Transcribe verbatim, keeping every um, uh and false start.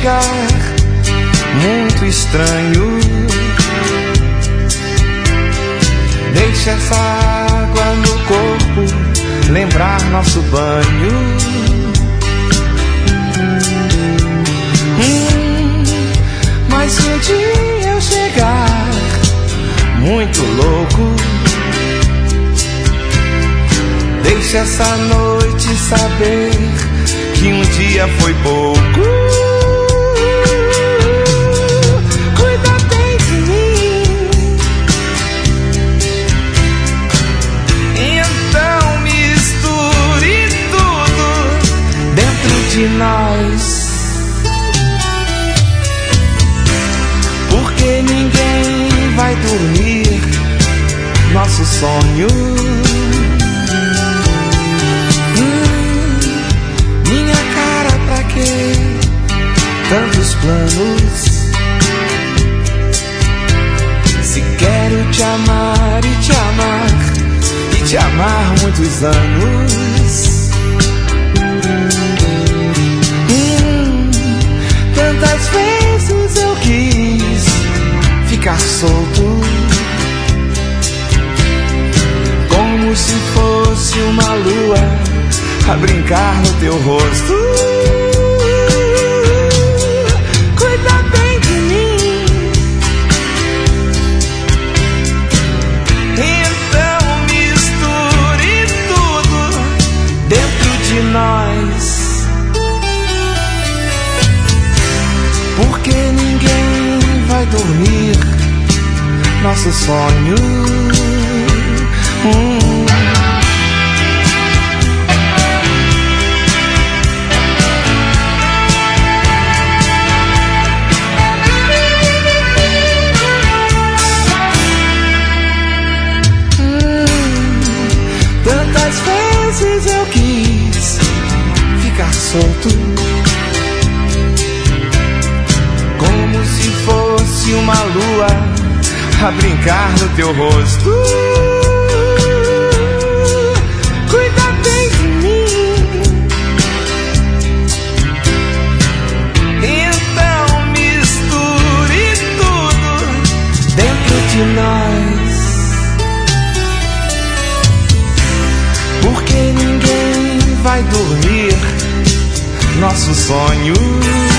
ficar muito estranho. Deixa essa água no corpo lembrar nosso banho. Hum, mas se um dia eu chegar muito louco, deixa essa noite saber que um dia foi pouco. Cuida bem de mim, então misture tudo dentro de nós, porque ninguém vai dormir nosso sonho. Tantos planos, se quero te amar e te amar e te amar muitos anos. Hum, tantas vezes eu quis ficar solto, como se fosse uma lua a brincar no teu rosto. Nós, porque ninguém vai dormir nosso sonho. Hum. Hum. Tantas vezes eu quis ficar solto, como se fosse uma lua a brincar no teu rosto. Cuida bem de mim, então misture tudo dentro de nós, porque ninguém vai dormir nosso sonho.